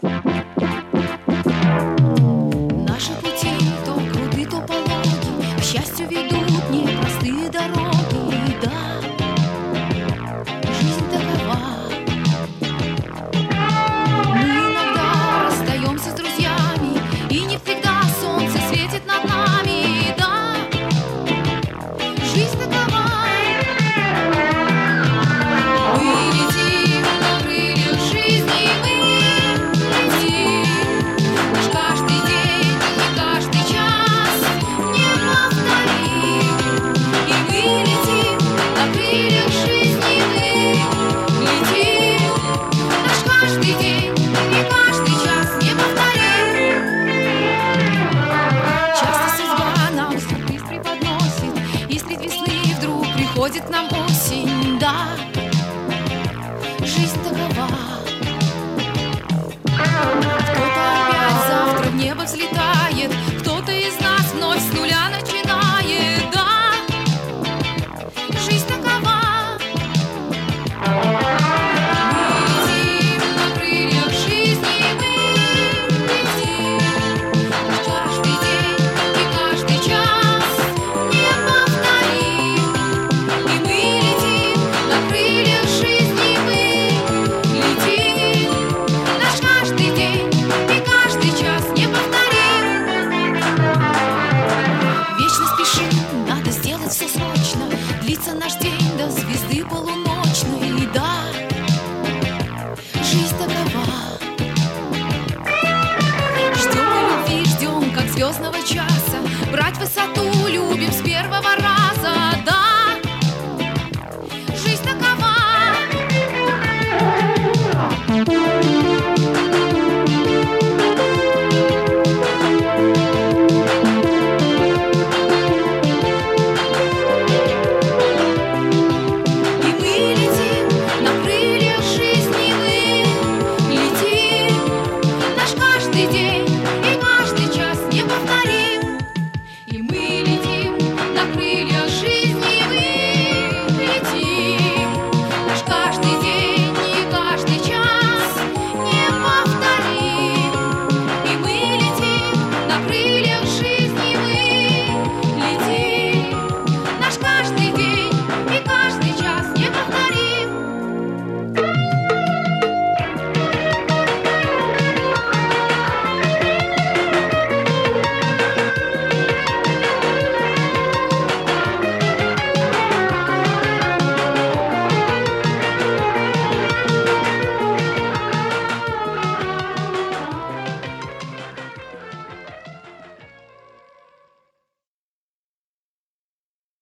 Наши пути то круты, то пологи, к счастью, ведут непростые дороги. Да, жизнь такова. Мы иногда расстаемся с друзьями, и не всегда солнце светит над нами. Да, жизнь такова. Мы летим на крыльях жизни, мы летим. Наш каждый день и каждый час неповторим. И мы летим на крыльях жизни, мы летим. Наш каждый день и каждый час неповторим. Часто судьба нам сюрприз преподносит, и средь весны вдруг приходит к нам осень. Да, жизнь такова. Кто-то опять завтра в небо взлетает, кто-то из нас вновь с нуля начинает. Да, жизнь такова. Мы летим на крыльях жизни, мы летим. Наш каждый день и каждый час неповторим. И мы летим на крыльях жизни, мы летим. Наш каждый день и каждый час неповторим. Вечно спешим, надо сделать все срочно. Длится наш день до звезды полуночной. Да, жизнь такова. Ждем мы любви, ждем, как звездного часа.